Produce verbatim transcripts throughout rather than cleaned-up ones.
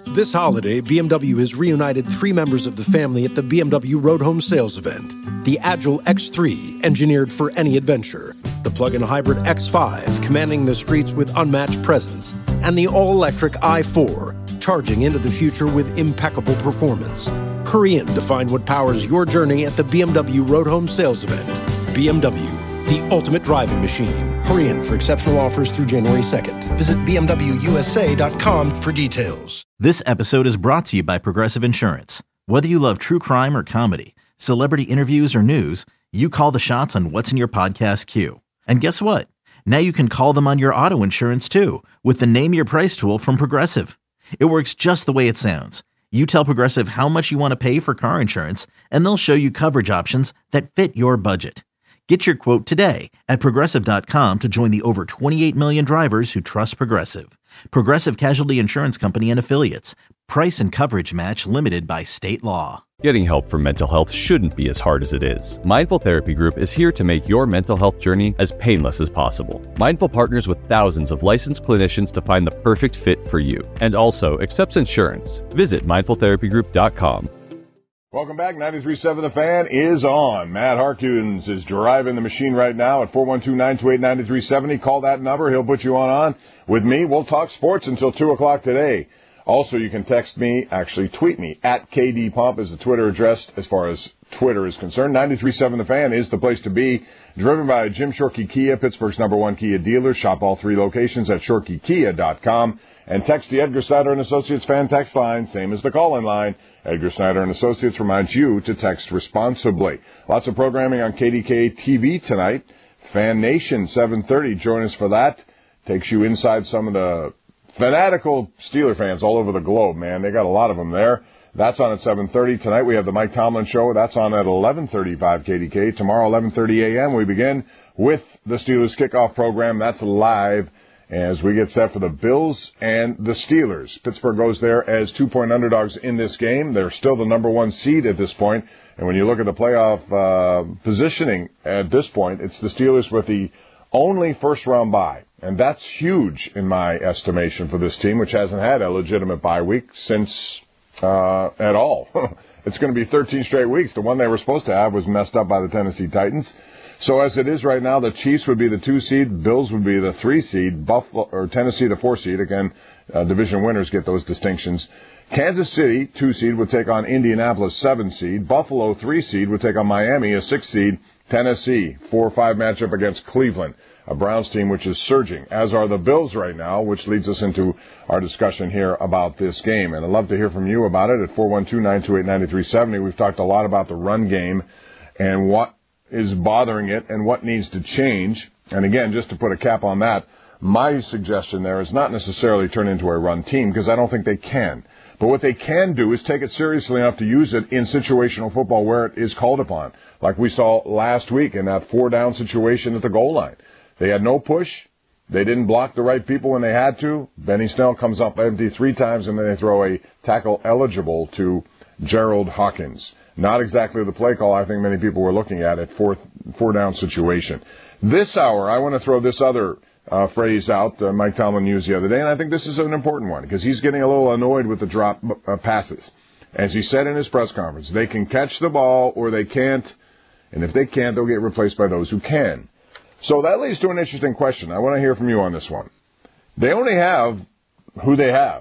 This holiday, B M W has reunited three members of the family at the B M W Road Home Sales event. The Agile X three, engineered for any adventure. The plug-in hybrid X five, commanding the streets with unmatched presence. And the all-electric i four, charging into the future with impeccable performance. Hurry in to find what powers your journey at the B M W Road Home Sales event. B M W, the ultimate driving machine. Hurry in for exceptional offers through January second. Visit B M W U S A dot com for details. This episode is brought to you by Progressive Insurance. Whether you love true crime or comedy, celebrity interviews or news, you call the shots on what's in your podcast queue. And guess what? Now you can call them on your auto insurance too with the Name Your Price tool from Progressive. It works just the way it sounds. You tell Progressive how much you want to pay for car insurance, and they'll show you coverage options that fit your budget. Get your quote today at Progressive dot com to join the over twenty-eight million drivers who trust Progressive. Progressive Casualty Insurance Company and Affiliates. Price and coverage match limited by state law. Getting help for mental health shouldn't be as hard as it is. Mindful Therapy Group is here to make your mental health journey as painless as possible. Mindful partners with thousands of licensed clinicians to find the perfect fit for you, and also accepts insurance. Visit mindful therapy group dot com. Welcome back. ninety-three point seven The Fan is on. Matt Harkins is driving the machine right now at four one two, nine two eight, nine three seven zero. Call that number. He'll put you on on with me. We'll talk sports until two o'clock today. Also, you can text me, actually tweet me, at K D Pump is the Twitter address as far as Twitter is concerned. ninety-three point seven The Fan is the place to be. Driven by Jim Shorkey Kia, Pittsburgh's number one Kia dealer. Shop all three locations at shorkey kia dot com. And text the Edgar Snyder and Associates fan text line, same as the call-in line. Edgar Snyder and Associates reminds you to text responsibly. Lots of programming on K D K T V tonight. Fan Nation, seven thirty. Join us for that. Takes you inside some of the fanatical Steeler fans all over the globe, man. They got a lot of them there. That's on at seven thirty. Tonight we have the Mike Tomlin Show. That's on at eleven thirty-five K D K. Tomorrow, eleven thirty a.m., we begin with the Steelers kickoff program. That's live as we get set for the Bills and the Steelers. Pittsburgh goes there as two-point underdogs in this game. They're still the number one seed at this point. And when you look at the playoff uh, positioning at this point, it's the Steelers with the only first-round bye. And that's huge in my estimation for this team, which hasn't had a legitimate bye week since uh, at all. It's going to be thirteen straight weeks. The one they were supposed to have was messed up by the Tennessee Titans. So as it is right now, the Chiefs would be the two seed, Bills would be the three seed, Buffalo or Tennessee the four seed. Again, uh, division winners get those distinctions. Kansas City, two seed, would take on Indianapolis, seven seed. Buffalo, three seed, would take on Miami, a six seed. Tennessee, four or five matchup against Cleveland, a Browns team which is surging, as are the Bills right now, which leads us into our discussion here about this game. And I'd love to hear from you about it at four one two, nine two eight, nine three seven zero. We've talked a lot about the run game and what is bothering it and what needs to change. And again, just to put a cap on that, my suggestion there is not necessarily turn into a run team, because I don't think they can. But what they can do is take it seriously enough to use it in situational football where it is called upon, like we saw last week in that four-down situation at the goal line. They had no push. They didn't block the right people when they had to. Benny Snell comes up empty three times, and then they throw a tackle eligible to Gerald Hawkins. Not exactly the play call I think many people were looking at at fourth, four-down situation. This hour, I want to throw this other uh, phrase out uh, Mike Tomlin used the other day, and I think this is an important one because he's getting a little annoyed with the drop uh, passes. As he said in his press conference, they can catch the ball or they can't, and if they can't, they'll get replaced by those who can. So that leads to an interesting question. I want to hear from you on this one. They only have who they have.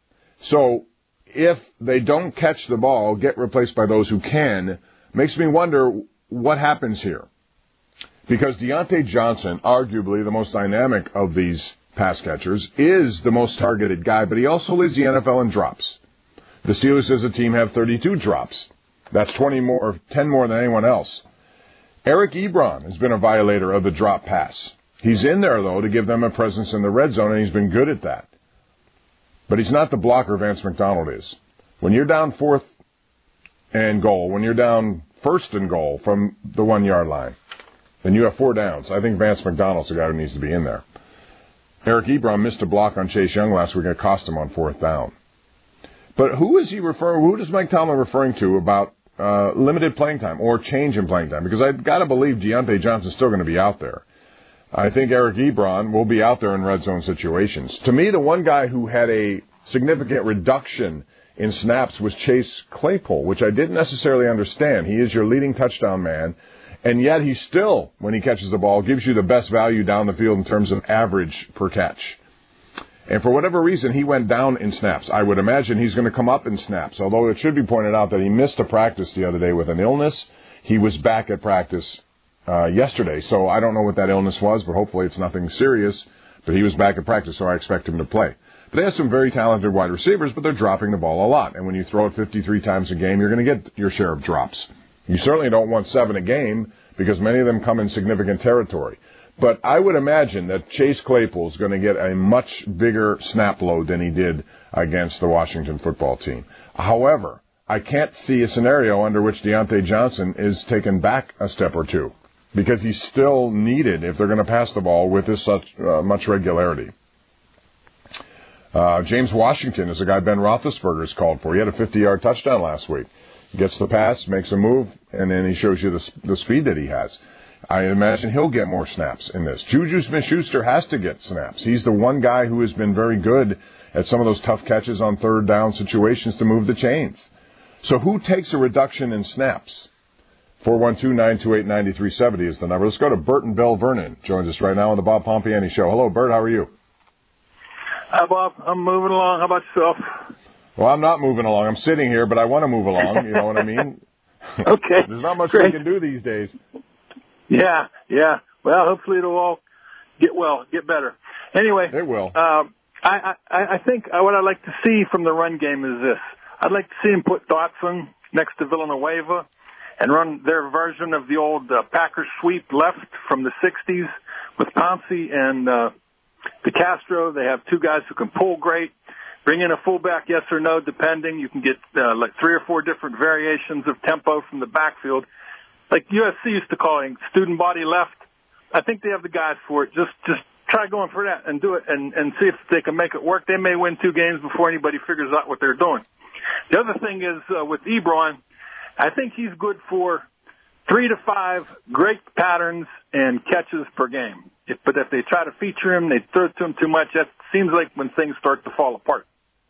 So if they don't catch the ball, get replaced by those who can, makes me wonder what happens here. Because Deontay Johnson, arguably the most dynamic of these pass catchers, is the most targeted guy, but he also leads the N F L in drops. The Steelers as a team have thirty-two drops. That's twenty more, or ten more than anyone else. Eric Ebron has been a violator of the drop pass. He's in there, though, to give them a presence in the red zone, and he's been good at that. But he's not the blocker Vance McDonald is. When you're down fourth and goal, when you're down first and goal from the one-yard line, then you have four downs. I think Vance McDonald's the guy who needs to be in there. Eric Ebron missed a block on Chase Young last week and it cost him on fourth down. But who is he referring? Who is Mike Tomlin referring to about uh, limited playing time or change in playing time? Because I've got to believe Deontay Johnson's still going to be out there. I think Eric Ebron will be out there in red zone situations. To me, the one guy who had a significant reduction in snaps was Chase Claypool, which I didn't necessarily understand. He is your leading touchdown man, and yet he still, when he catches the ball, gives you the best value down the field in terms of average per catch. And for whatever reason, he went down in snaps. I would imagine he's going to come up in snaps, although it should be pointed out that he missed a practice the other day with an illness. He was back at practice uh, yesterday, so I don't know what that illness was, but hopefully it's nothing serious. But he was back at practice, so I expect him to play. But they have some very talented wide receivers, but they're dropping the ball a lot. And when you throw it fifty-three times a game, you're going to get your share of drops. You certainly don't want seven a game because many of them come in significant territory. But I would imagine that Chase Claypool is going to get a much bigger snap load than he did against the Washington football team. However, I can't see a scenario under which Deontay Johnson is taken back a step or two because he's still needed if they're going to pass the ball with this such uh, much regularity. Uh, James Washington is a guy Ben Roethlisberger's called for. He had a fifty-yard touchdown last week. He gets the pass, makes a move, and then he shows you the, the speed that he has. I imagine he'll get more snaps in this. Juju Smith-Schuster has to get snaps. He's the one guy who has been very good at some of those tough catches on third down situations to move the chains. So who takes a reduction in snaps? four one two, nine two eight, nine three seven zero is the number. Let's go to Bert in Bell Vernon. Joins us right now on the Bob Pompiani Show. Hello, Bert. How are you? Hi, Bob. I'm moving along. How about yourself? Well, I'm not moving along. I'm sitting here, but I want to move along. You know what I mean? Okay. There's not much Great. we can do these days. Yeah, yeah. Well, hopefully it'll all get well, get better. Anyway. It will. Um, I, I, I think what I'd like to see from the run game is this. I'd like to see him put Dotson next to Villanueva and run their version of the old uh, Packers sweep left from the sixties with Pouncey and uh, DeCastro. They have two guys who can pull great. Bring in a fullback, yes or no, depending. You can get uh, like three or four different variations of tempo from the backfield. Like U S C used to call it student body left. I think they have the guys for it. Just just try going for that and do it and, and see if they can make it work. They may win two games before anybody figures out what they're doing. The other thing is uh, with Ebron, I think he's good for three to five great patterns and catches per game. If, but if they try to feature him, they throw it to him too much, that seems like when things start to fall apart.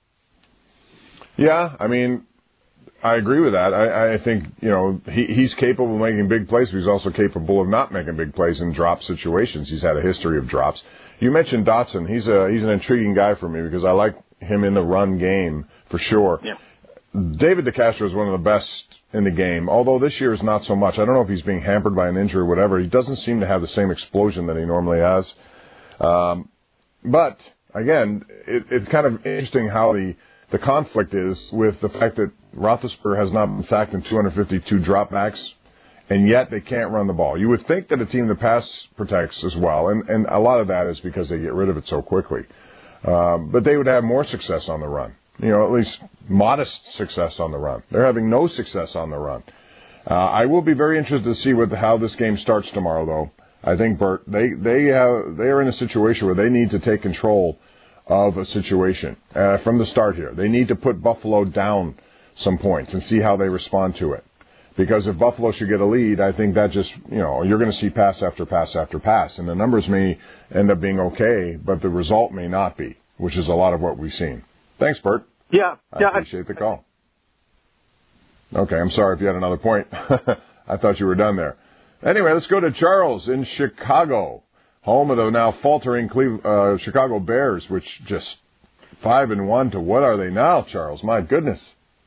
Yeah, I mean, I agree with that. I, I think, you know, he, he's capable of making big plays, but he's also capable of not making big plays in drop situations. He's had a history of drops. You mentioned Dotson. He's a he's an intriguing guy for me because I like him in the run game for sure. Yeah. David DeCastro is one of the best in the game, although this year is not so much. I don't know if he's being hampered by an injury or whatever. He doesn't seem to have the same explosion that he normally has. Um, but, again, it, it's kind of interesting how the, the conflict is with the fact that Roethlisberger has not been sacked in two hundred fifty-two dropbacks, and yet they can't run the ball. You would think that a team that pass protects as well, and, and a lot of that is because they get rid of it so quickly. Um, but they would have more success on the run. You know, at least modest success on the run. They're having no success on the run. Uh, I will be very interested to see what, how this game starts tomorrow, though. I think, Bert, they they have, they are in a situation where they need to take control of a situation uh, from the start here. They need to put Buffalo down some points and see how they respond to it. Because if Buffalo should get a lead, I think that just, you know, you're going to see pass after pass after pass. And the numbers may end up being okay, but the result may not be, which is a lot of what we've seen. Thanks, Bert. Yeah. I yeah, appreciate the call. Okay, I'm sorry if you had another point. I thought you were done there. Anyway, let's go to Charles in Chicago, home of the now faltering Cleve, uh, Chicago Bears, which just five and one to what are they now, Charles? My goodness.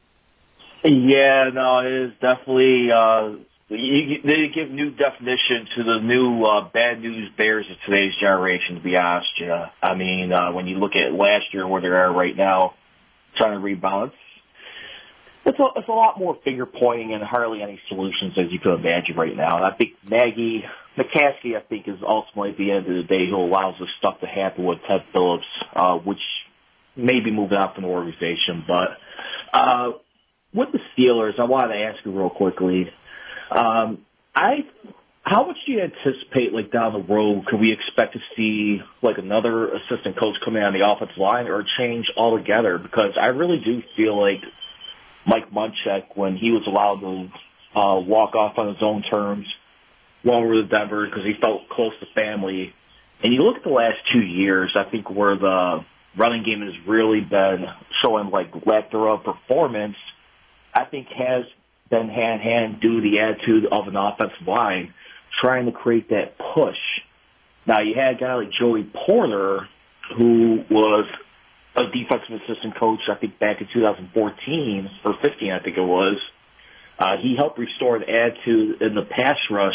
Yeah, no, it is definitely uh, you, they give new definition to the new uh, bad news Bears of today's generation. To be honest, yeah. I mean, uh, when you look at last year where they are right now, trying to rebound, it's a, it's a lot more finger pointing and hardly any solutions as you could imagine right now. And I think Nagy McCaskey, I think, is ultimately at the end of the day who allows this stuff to happen with Ted Phillips, uh, which may be moving out from the organization, but. Uh, With the Steelers, I wanted to ask you real quickly, um, I, how much do you anticipate, like, down the road, could we expect to see, like, another assistant coach come in on the offensive line or change altogether? Because I really do feel like Mike Munchak, when he was allowed to uh, walk off on his own terms, went over to Denver because he felt close to family. And you look at the last two years, I think where the running game has really been showing like lackluster performance, I think has been hand in hand due to the attitude of an offensive line trying to create that push. Now, you had a guy like Joey Porter, who was a defensive assistant coach, I think, back in two thousand fourteen or fifteen, I think it was. Uh, he helped restore the attitude in the pass rush.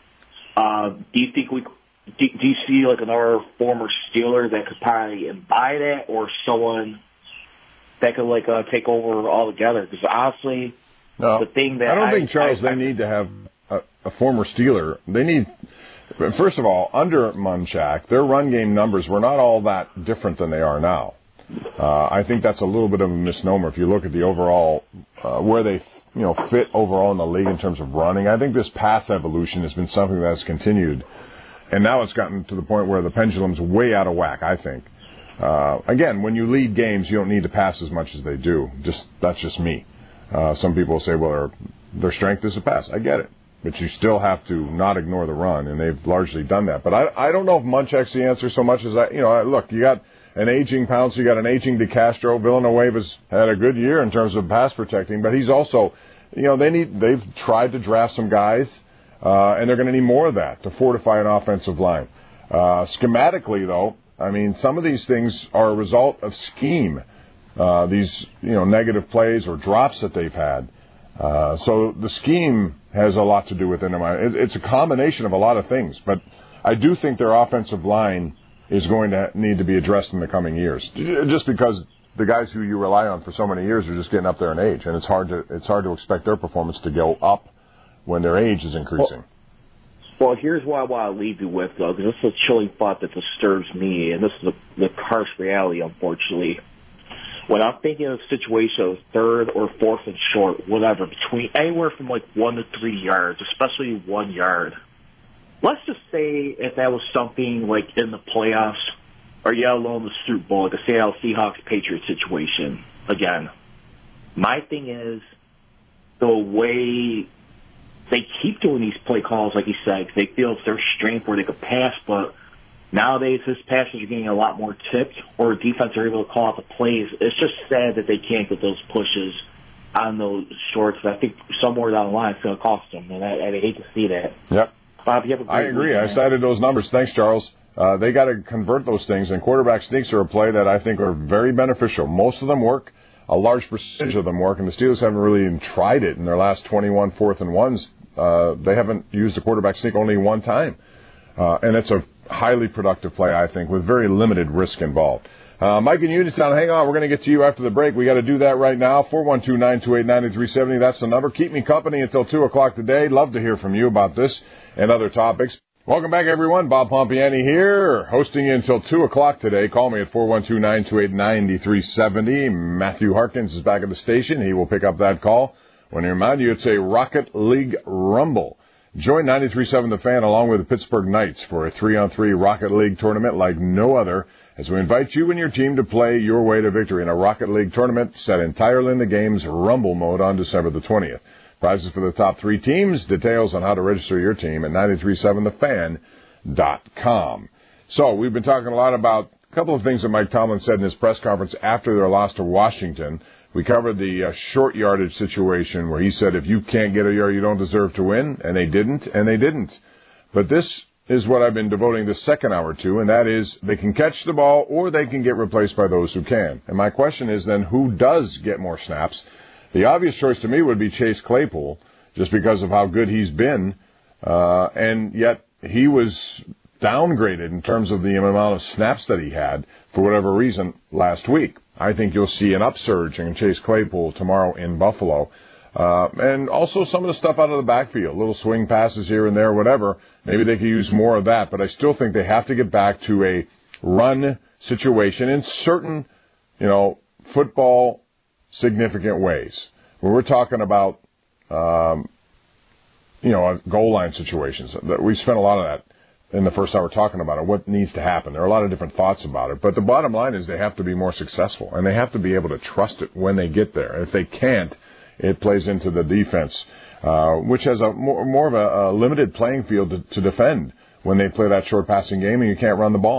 Uh, do you think we, do, do you see like another former Steeler that could probably imbibe that, or someone that could like uh, take over altogether? Because honestly, no, the thing that I don't I, think Charles I, they need to have a, a former Steeler. They need, first of all, under Munchak, their run game numbers were not all that different than they are now. Uh, I think that's a little bit of a misnomer if you look at the overall, uh, where they, you know, fit overall in the league in terms of running. I think this pass evolution has been something that has continued, and now it's gotten to the point where the pendulum's way out of whack, I think. Uh, again, when you lead games, you don't need to pass as much as they do. Just that's just me. Uh, some people say, well, their, their strength is a pass. I get it. But you still have to not ignore the run, and they've largely done that. But I, I don't know if Munchak's the answer so much as, I, you know, look, you got an aging Pounce, you got an aging DeCastro. Villanueva's had a good year in terms of pass protecting, but he's also, you know, they need, they've tried to draft some guys, uh, and they're going to need more of that to fortify an offensive line. Uh, schematically, though, I mean, some of these things are a result of scheme. Uh, these, you know, negative plays or drops that they've had. Uh, so the scheme has a lot to do with it. It's a combination of a lot of things, but I do think their offensive line is going to need to be addressed in the coming years, just because the guys who you rely on for so many years are just getting up there in age, and it's hard to it's hard to expect their performance to go up when their age is increasing. Well, well here's what I want to leave you with, though, because this is a chilling thought that disturbs me, and this is the, the harsh reality, unfortunately. When I'm thinking of a situation of third or fourth and short, whatever, between anywhere from like one to three yards, especially one yard, let's just say if that was something like in the playoffs or yet alone the Super Bowl, like the Seattle Seahawks Patriots situation, again, my thing is the way they keep doing these play calls, like you said, they feel it's their strength where they could pass, but nowadays, his passes are getting a lot more tipped, or defense are able to call out the plays. It's just sad that they can't get those pushes on those shorts. I think somewhere down the line it's going to cost them, and I, I hate to see that. Yep. Bob, you have a great I agree. week, I man. cited those numbers. Thanks, Charles. Uh, they got to convert those things, and quarterback sneaks are a play that I think are very beneficial. Most of them work. A large percentage of them work, and the Steelers haven't really even tried it in their last twenty-one fourth and ones. Uh, they haven't used a quarterback sneak only one time. Uh, and it's a highly productive play, I think, with very limited risk involved. Uh, Mike in Uniontown, hang on. We're going to get to you after the break. We got to do that right now. four one two, nine two eight, nine three seven zero. That's the number. Keep me company until two o'clock today. Love to hear from you about this and other topics. Welcome back, everyone. Bob Pompiani here, hosting you until two o'clock today. Call me at four one two, nine two eight, nine three seven zero. Matthew Harkins is back at the station. He will pick up that call. Want to remind you, it's a Rocket League Rumble. Join ninety-three point seven The Fan along with the Pittsburgh Knights for a three-on-three Rocket League tournament like no other, as we invite you and your team to play your way to victory in a Rocket League tournament set entirely in the game's Rumble mode on December the twentieth. Prizes for the top three teams. Details on how to register your team at nine three seven the fan dot com. So we've been talking a lot about a couple of things that Mike Tomlin said in his press conference after their loss to Washington. We covered the uh, short yardage situation where he said if you can't get a yard, you don't deserve to win, and they didn't, and they didn't. But this is what I've been devoting the second hour to, and that is they can catch the ball or they can get replaced by those who can. And my question is then who does get more snaps? The obvious choice to me would be Chase Claypool, just because of how good he's been, uh, and yet he was downgraded in terms of the amount of snaps that he had for whatever reason last week. I think you'll see an upsurge in Chase Claypool tomorrow in Buffalo. Uh, and also some of the stuff out of the backfield, little swing passes here and there, whatever. Maybe they could use more of that, but I still think they have to get back to a run situation in certain, you know, football significant ways. When we're talking about, um, you know, goal line situations, we spent a lot of that in the first hour talking about it, what needs to happen. There are a lot of different thoughts about it, but the bottom line is they have to be more successful, and they have to be able to trust it when they get there. If they can't, it plays into the defense, uh, which has a more, more of a, a limited playing field to, to defend when they play that short passing game and you can't run the ball.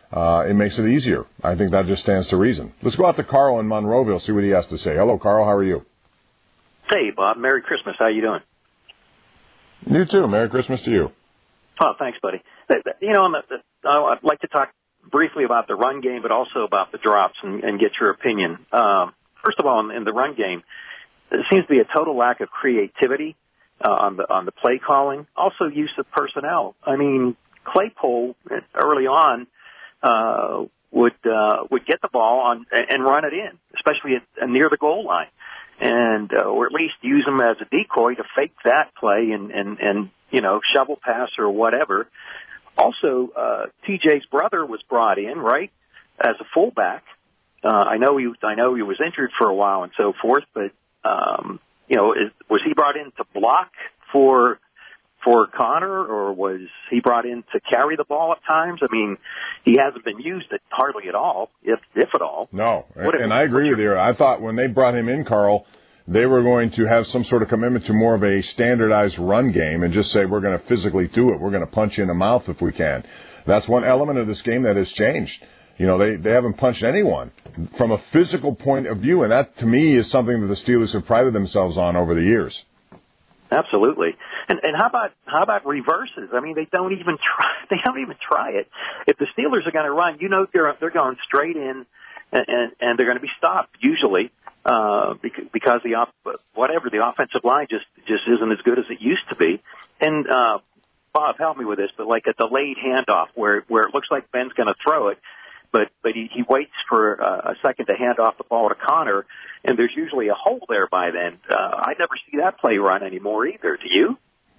uh, it makes it easier. I think that just stands to reason. Let's go out to Carl in Monroeville, see what he has to say. Hello, Carl. How are you? Hey, Bob. Merry Christmas. How you doing? You too. Merry Christmas to you. Oh, thanks, buddy. You know, I'd like to talk briefly about the run game, but also about the drops and, and get your opinion. Um, first of all, in, in the run game, there seems to be a total lack of creativity uh, on the on the play calling. Also, use of personnel. I mean, Claypool early on uh, would uh, would get the ball on and run it in, especially at, near the goal line, and uh, or at least use him as a decoy to fake that play and and, and you know shovel pass or whatever. Also, uh, T J's brother was brought in, right, as a fullback. Uh, I know he I know he was injured for a while and so forth, but um, you know, is, was he brought in to block for for Connor, or was he brought in to carry the ball at times? I mean, he hasn't been used at hardly at all, if if at all. No, and, and I agree with you. I thought when they brought him in, Carl, they were going to have some sort of commitment to more of a standardized run game and just say, we're going to physically do it. We're going to punch you in the mouth if we can. That's one element of this game that has changed. You know, they, they haven't punched anyone from a physical point of view, and that, to me, is something that the Steelers have prided themselves on over the years. Absolutely. And and how about how about reverses? I mean, they don't even try. They don't even try it. If the Steelers are going to run, you know, they're they're going straight in, and and, and they're going to be stopped usually. Uh, because the op- whatever the offensive line just just isn't as good as it used to be, and uh, Bob, help me with this, but like a delayed handoff where where it looks like Ben's going to throw it, but but he, he waits for uh, a second to hand off the ball to Connor, and there's usually a hole there by then. Uh, I never see that play run anymore either. Do you?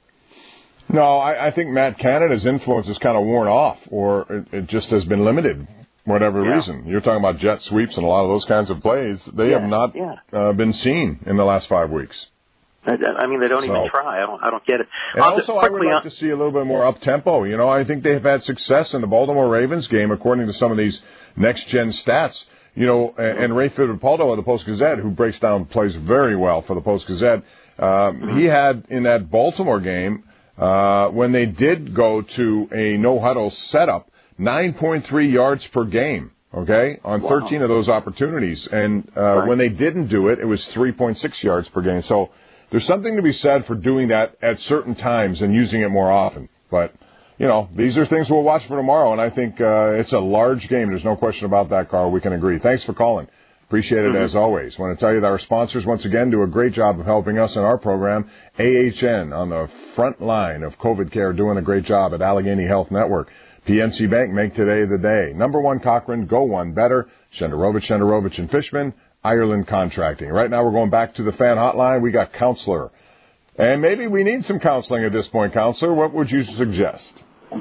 No, I, I think Matt Canada's influence is kind of worn off, or it, it just has been limited. Whatever yeah. reason. You're talking about jet sweeps and a lot of those kinds of plays. They yeah, have not yeah. uh, been seen in the last five weeks. I, I mean, they don't so. even try. I don't I don't get it. And I'll also, I would like on. to see a little bit more up-tempo. You know, I think they've had success in the Baltimore Ravens game, according to some of these next-gen stats. You know, and, and Ray Fittipaldo of the Post-Gazette, who breaks down plays very well for the Post-Gazette, um, mm-hmm. he had in that Baltimore game, uh, when they did go to a no-huddle setup, nine point three yards per game, okay, on wow. thirteen of those opportunities. And uh, right. when they didn't do it, it was three point six yards per game. So there's something to be said for doing that at certain times and using it more often. But, you know, these are things we'll watch for tomorrow, and I think uh, it's a large game. There's no question about that, Carl. We can agree. Thanks for calling. Appreciate it, mm-hmm. as always. Want to tell you that our sponsors, once again, do a great job of helping us in our program. A H N on the front line of COVID care, doing a great job at Allegheny Health Network. P N C Bank, make today the day. Number one, Cochrane, go one better. Shenderovich, Shenderovich and Fishman, Ireland Contracting. Right now we're going back to the fan hotline. We got Counselor. And maybe we need some counseling at this point, Counselor. What would you suggest?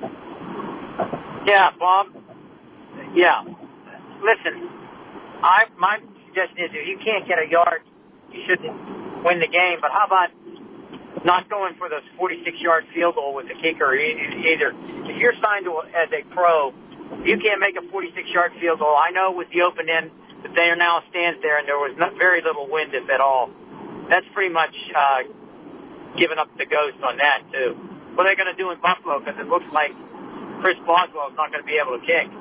Yeah, Bob. Yeah. Listen, I my suggestion is if you can't get a yard, you shouldn't win the game. But how about not going for the forty-six yard field goal with the kicker either? If you're signed to, as a pro, you can't make a forty-six yard field goal. I know with the open end that there now stands there, and there was not very little wind, if at all. That's pretty much uh, giving up the ghost on that, too. What are they going to do in Buffalo? Because it looks like Chris Boswell is not going to be able to kick.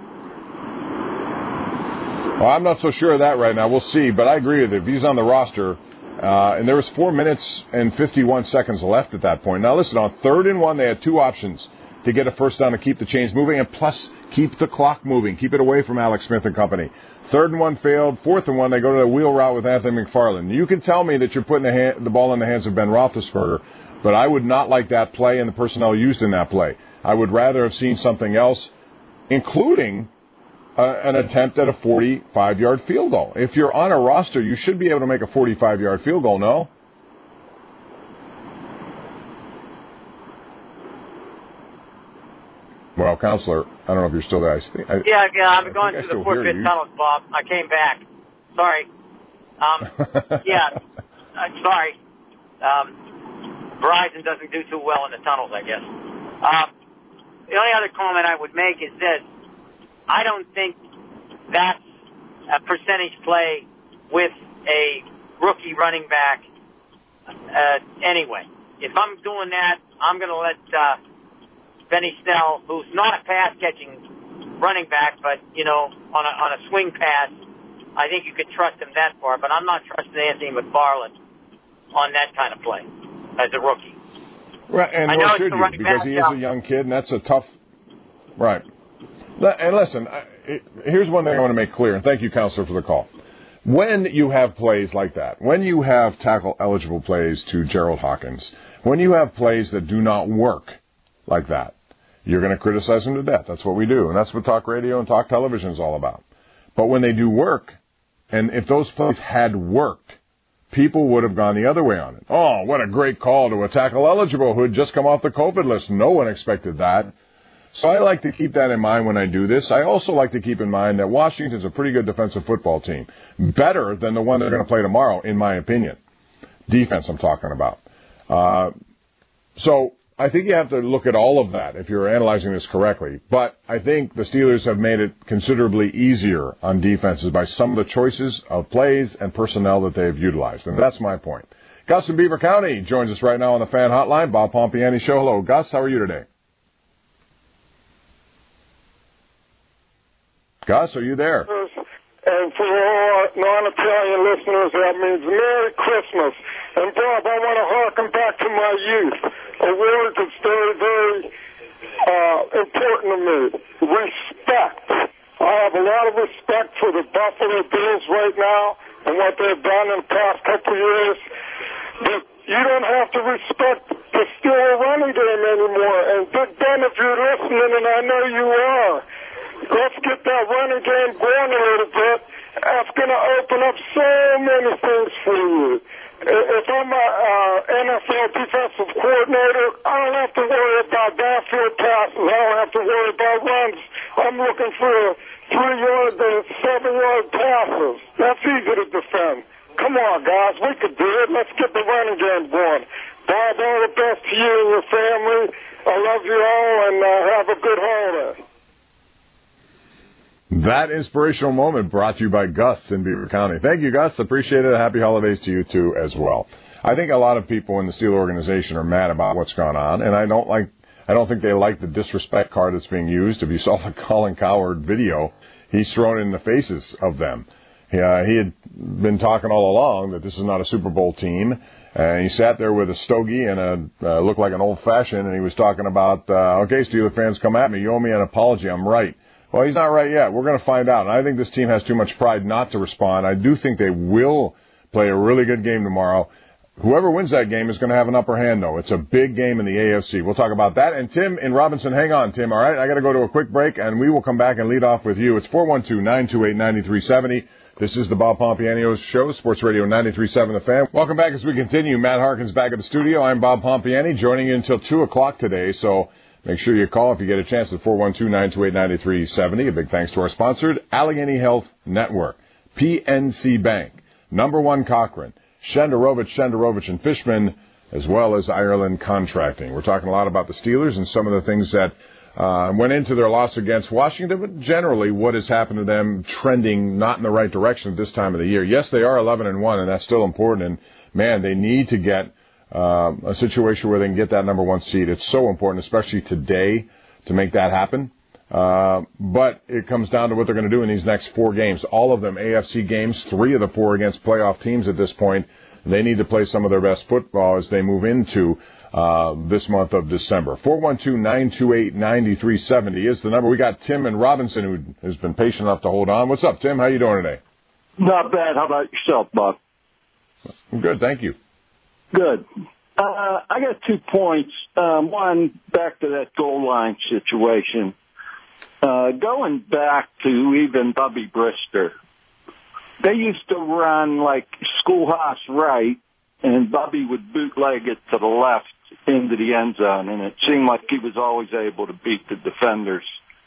Well, I'm not so sure of that right now. We'll see, but I agree with you. If he's on the roster, uh, and there was four minutes and fifty-one seconds left at that point. Now, listen, on third and one, they had two options to get a first down to keep the chains moving, and plus keep the clock moving, keep it away from Alex Smith and company. Third and one failed. Fourth and one, they go to the wheel route with Anthony McFarland. You can tell me that you're putting the, hand, the ball in the hands of Ben Roethlisberger, but I would not like that play and the personnel used in that play. I would rather have seen something else, including uh, an attempt at a forty-five yard field goal. If you're on a roster, you should be able to make a forty-five yard field goal, no? Well, Counselor, I don't know if you're still there. I think, I, yeah, yeah, I'm going through the Fort Pitt tunnels, Bob. I came back. Sorry. Um, yeah, I'm sorry. Um, Verizon doesn't do too well in the tunnels, I guess. Um, the only other comment I would make is this. I don't think that's a percentage play with a rookie running back uh, anyway. If I'm doing that, I'm going to let uh, Benny Snell, who's not a pass-catching running back, but, you know, on a, on a swing pass, I think you could trust him that far. But I'm not trusting Anthony McFarland on that kind of play as a rookie. Right, and nor should you, because he is a young kid, and that's a tough – right. And listen, here's one thing I want to make clear, and thank you, Counselor, for the call. When you have plays like that, when you have tackle-eligible plays to Gerald Hawkins, when you have plays that do not work like that, you're going to criticize them to death. That's what we do, and that's what talk radio and talk television is all about. But when they do work, and if those plays had worked, people would have gone the other way on it. Oh, what a great call to a tackle-eligible who had just come off the COVID list. No one expected that. So I like to keep that in mind when I do this. I also like to keep in mind that Washington's a pretty good defensive football team. Better than the one they're going to play tomorrow, in my opinion. Defense I'm talking about. Uh, so I think you have to look at all of that if you're analyzing this correctly. But I think the Steelers have made it considerably easier on defenses by some of the choices of plays and personnel that they've utilized. And that's my point. Gus in Beaver County joins us right now on the Fan Hotline. Bob Pompiani Show. Hello, Gus. How are you today? Gus, are you there? And for all non-Italian listeners, that means Merry Christmas. And Bob, I want to harken back to my youth. A word that's very, very uh, important to me. Respect. I have a lot of respect for the Buffalo Bills right now and what they've done in the past couple of years. But you don't have to respect the Steeler running game anymore. And Big Ben, if you're listening, and I know you are, let's get that running game going a little bit. That's going to open up so many things for you. If I'm a uh, N F L defensive coordinator, I don't have to worry about downfield passes. I don't have to worry about runs. I'm looking for three-yard to seven-yard passes. That's easy to defend. Come on, guys. We could do it. Let's get the running game going. Bob, all the best to you and your family. I love you all, and uh, have a good holiday. That inspirational moment brought to you by Gus in Beaver County. Thank you, Gus. Appreciate it. Happy holidays to you, too, as well. I think a lot of people in the Steeler organization are mad about what's gone on, and I don't like, I don't think they like the disrespect card that's being used. If you saw the Colin Cowherd video, he's thrown in the faces of them. He, uh, he had been talking all along that this is not a Super Bowl team, and he sat there with a stogie and a uh, looked like an old-fashioned, and he was talking about, uh, okay, Steeler fans, come at me. You owe me an apology. I'm right. Well, he's not right yet. We're going to find out. And I think this team has too much pride not to respond. I do think they will play a really good game tomorrow. Whoever wins that game is going to have an upper hand, though. It's a big game in the A F C. We'll talk about that. And Tim in Robinson, hang on, Tim, all right? I got to go to a quick break, and we will come back and lead off with you. It's four one two, nine two eight, nine three seven zero. This is the Bob Pompiani Show, Sports Radio ninety-three point seven The Fan. Welcome back as we continue. Matt Harkins back at the studio. I'm Bob Pompiani, joining you until two o'clock today, so make sure you call if you get a chance at four one two, nine two eight, nine three seven zero. A big thanks to our sponsored Allegheny Health Network, P N C Bank, Number One Cochrane, Shenderovich, Shenderovich and Fishman, as well as Ireland Contracting. We're talking a lot about the Steelers and some of the things that uh, went into their loss against Washington, but generally what has happened to them trending not in the right direction at this time of the year. Yes, they are eleven and one, and that's still important. And, man, they need to get Um, a situation where they can get that number one seed. It's so important, especially today, to make that happen. Uh, but it comes down to what they're going to do in these next four games. All of them A F C games, three of the four against playoff teams at this point. They need to play some of their best football as they move into uh, this month of December. four one two, nine two eight, nine three seven zero is the number. We got Tim in Robinson, who has been patient enough to hold on. What's up, Tim? How you doing today? Not bad. How about yourself, Bob? I'm good, thank you. Good. Uh, I got two points. Um, one, back to that goal line situation. Uh, going back to even Bubby Brister, they used to run like schoolhouse right, and Bubby would bootleg it to the left into the end zone, and it seemed like he was always able to beat the defenders.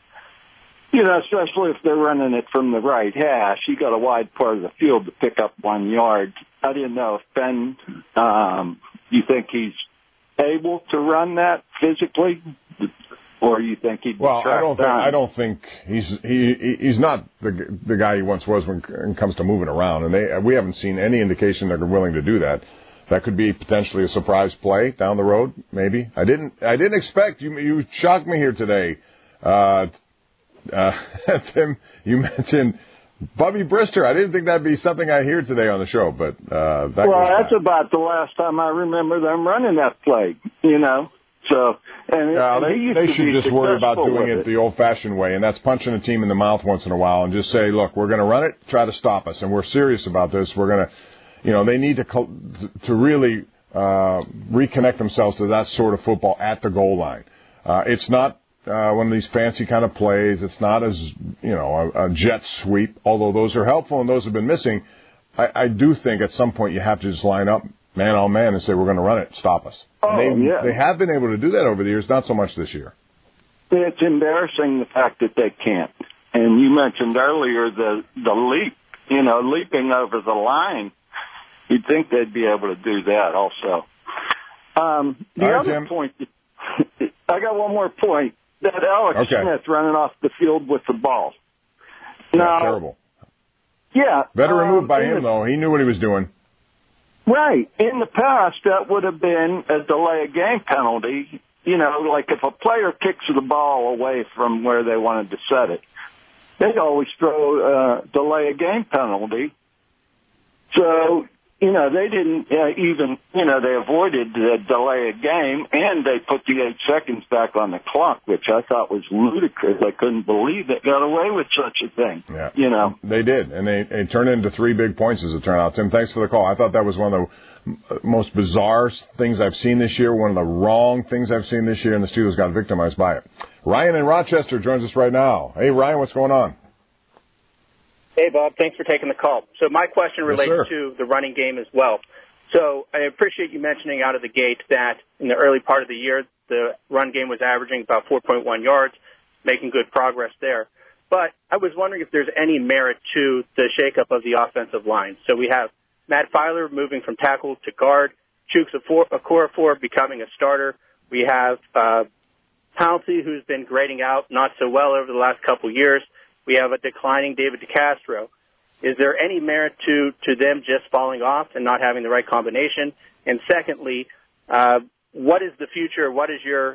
You know, especially if they're running it from the right hash, you got a wide part of the field to pick up one yard. I didn't know if Ben, um, you think he's able to run that physically, or you think he'd well? I don't think down? I don't think he's he he's not the the guy he once was when it comes to moving around, and they we haven't seen any indication that they're willing to do that. That could be potentially a surprise play down the road, maybe. I didn't I didn't expect you. You shocked me here today. Uh, Uh, Tim, you mentioned Bubby Brister. I didn't think that'd be something I hear today on the show, but uh, that well, that's back. about the last time I remember them running that play. You know, so and, yeah, and they, he used they to should be just worry about doing it, it the old-fashioned way, and that's punching a team in the mouth once in a while, and just say, look, we're going to run it, try to stop us, and we're serious about this. We're going to, you know, they need to to really uh, reconnect themselves to that sort of football at the goal line. Uh, it's not. Uh, one of these fancy kind of plays. It's not as, you know, a, a jet sweep, although those are helpful and those have been missing. I, I do think at some point you have to just line up man on man and say, we're going to run it, stop us. Oh, and they, yeah. they have been able to do that over the years, not so much this year. It's embarrassing the fact that they can't. And you mentioned earlier the, the leap, you know, leaping over the line. You'd think they'd be able to do that also. Um, the All right, other Jim. point, I got one more point. That Alex okay. Smith running off the field with the ball. Now, yeah, terrible. Yeah. Better removed um, by him, the, though. He knew what he was doing. Right. In the past, that would have been a delay of game penalty. You know, like if a player kicks the ball away from where they wanted to set it, they'd always throw a delay of game penalty. So, you know, they didn't uh, even, you know, they avoided the delay of game, and they put the eight seconds back on the clock, which I thought was ludicrous. I couldn't believe they got away with such a thing. Yeah. You know. They did, and they, they turned into three big points as it turned out. Tim, thanks for the call. I thought that was one of the most bizarre things I've seen this year, one of the wrong things I've seen this year, and the Steelers got victimized by it. Ryan in Rochester joins us right now. Hey, Ryan, what's going on? Hey, Bob. Thanks for taking the call. So my question relates yes, to the running game as well. So I appreciate you mentioning out of the gate that in the early part of the year, the run game was averaging about four point one yards, making good progress there. But I was wondering if there's any merit to the shakeup of the offensive line. So we have Matt Filer moving from tackle to guard, Chuks Okorafor becoming a starter. We have uh, Pouncey, who's been grading out not so well over the last couple of years. We have a declining David DeCastro. Is there any merit to, to them just falling off and not having the right combination? And secondly, uh, what is the future? What is your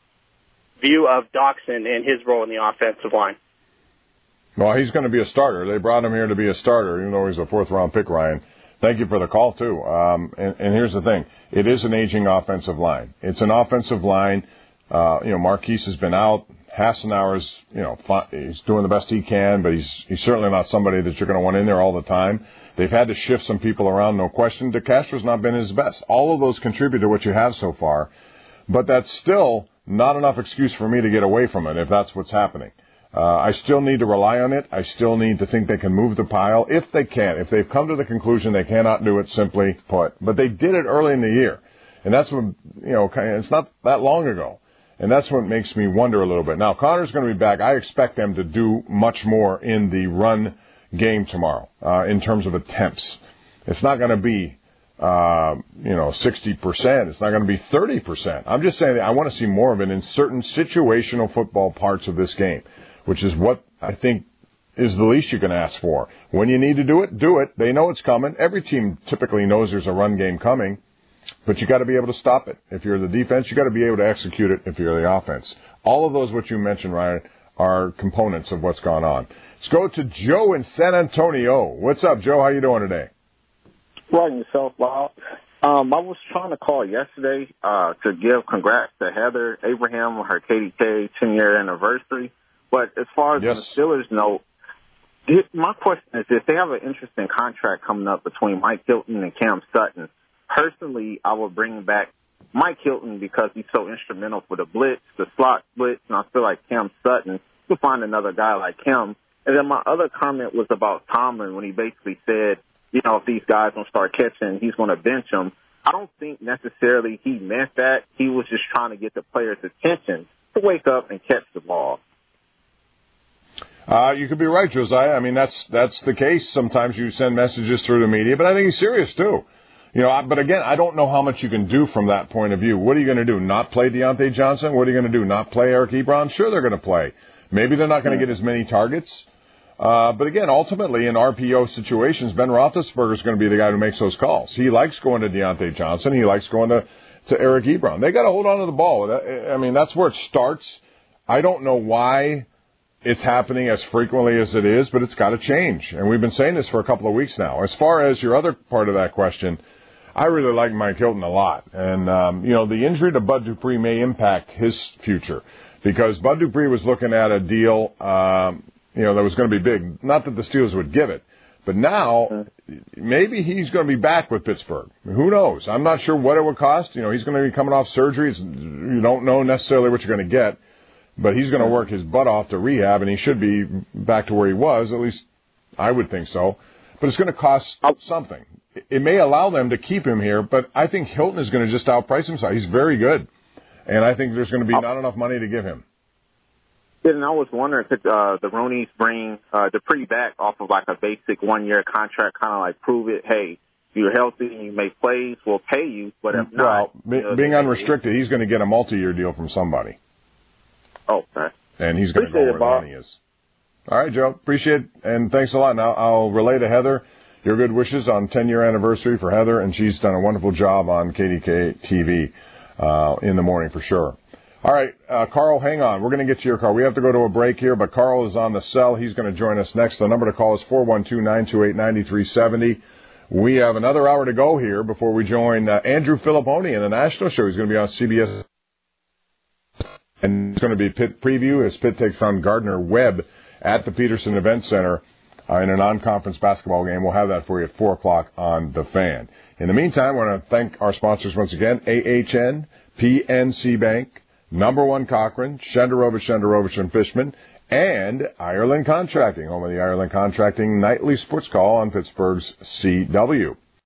view of Doxson and his role in the offensive line? Well, he's going to be a starter. They brought him here to be a starter, even though he's a fourth-round pick, Ryan. Thank you for the call, too. Um, and, and here's the thing. It is an aging offensive line. It's an offensive line. Uh, you know, Marquise has been out. Hassenauer's, you know, he's doing the best he can, but he's he's certainly not somebody that you're going to want in there all the time. They've had to shift some people around, no question. DeCastro's not been his best. All of those contribute to what you have so far, but that's still not enough excuse for me to get away from it if that's what's happening. Uh, I still need to rely on it. I still need to think they can move the pile if they can. If they've come to the conclusion they cannot do it, simply put. But they did it early in the year, and that's when, you know, it's not that long ago. And that's what makes me wonder a little bit. Now, Connor's going to be back. I expect them to do much more in the run game tomorrow uh, in terms of attempts. It's not going to be, uh, you know, sixty percent. It's not going to be thirty percent. I'm just saying that I want to see more of it in certain situational football parts of this game, which is what I think is the least you can ask for. When you need to do it, do it. They know it's coming. Every team typically knows there's a run game coming. But you got to be able to stop it. If you're the defense, you got to be able to execute it if you're the offense. All of those, what you mentioned, Ryan, are components of what's gone on. Let's go to Joe in San Antonio. What's up, Joe? How you doing today? Right, yourself, Bob. Um, I was trying to call yesterday uh, to give congrats to Heather Abraham on her K D K ten-year anniversary. But as far as yes. the Steelers know, my question is, if they have an interesting contract coming up between Mike Hilton and Cam Sutton, personally, I would bring back Mike Hilton because he's so instrumental for the blitz, the slot blitz, and I feel like Cam Sutton, you'll find another guy like him. And then my other comment was about Tomlin when he basically said, you know, if these guys don't start catching, he's going to bench them. I don't think necessarily he meant that. He was just trying to get the players' attention to wake up and catch the ball. Uh, you could be right, Josiah. I mean, that's that's the case. Sometimes you send messages through the media, but I think he's serious, too. You know, but again, I don't know how much you can do from that point of view. What are you going to do? Not play Deontay Johnson? What are you going to do? Not play Eric Ebron? Sure, they're going to play. Maybe they're not going to get as many targets. Uh, but again, ultimately, in R P O situations, Ben Roethlisberger is going to be the guy who makes those calls. He likes going to Deontay Johnson. He likes going to, to Eric Ebron. They got to hold on to the ball. I mean, that's where it starts. I don't know why it's happening as frequently as it is, but it's got to change. And we've been saying this for a couple of weeks now. As far as your other part of that question, I really like Mike Hilton a lot. And, um, you know, the injury to Bud Dupree may impact his future because Bud Dupree was looking at a deal, um, you know, that was going to be big. Not that the Steelers would give it, but now maybe he's going to be back with Pittsburgh. Who knows? I'm not sure what it would cost. You know, he's going to be coming off surgery. You don't know necessarily what you're going to get, but he's going to work his butt off to rehab, and he should be back to where he was. At least I would think so. But it's going to cost something. It may allow them to keep him here, but I think Hilton is going to just outprice himself. He's very good, and I think there's going to be not enough money to give him. Yeah, and I was wondering, could uh, the Ronies bring uh, Dupree back off of like a basic one-year contract, kind of like prove it, hey, you're healthy and you make plays, we'll pay you, but if not... Well, be, you know, being unrestricted, he's going to get a multi-year deal from somebody. Oh, okay. And he's going to go where the money is. All right, Joe. Appreciate it, and thanks a lot. Now, I'll relay to Heather your good wishes on ten-year anniversary for Heather, and she's done a wonderful job on K D K T V uh, in the morning for sure. All right, uh, Carl, hang on. We're going to get to your call. We have to go to a break here, but Carl is on the cell. He's going to join us next. The number to call is four one two, nine two eight, nine three seven zero. We have another hour to go here before we join uh, Andrew Filipponi in the national show. He's going to be on C B S. And it's going to be Pitt preview as Pitt takes on Gardner Webb at the Peterson Event Center uh, in a non-conference basketball game. We'll have that for you at four o'clock on The Fan. In the meantime, I want to thank our sponsors once again, A H N, P N C Bank, Number One Cochran, Shenderovich, Shenderovich and Fishman, and Ireland Contracting, home of the Ireland Contracting Nightly Sports Call on Pittsburgh's C W.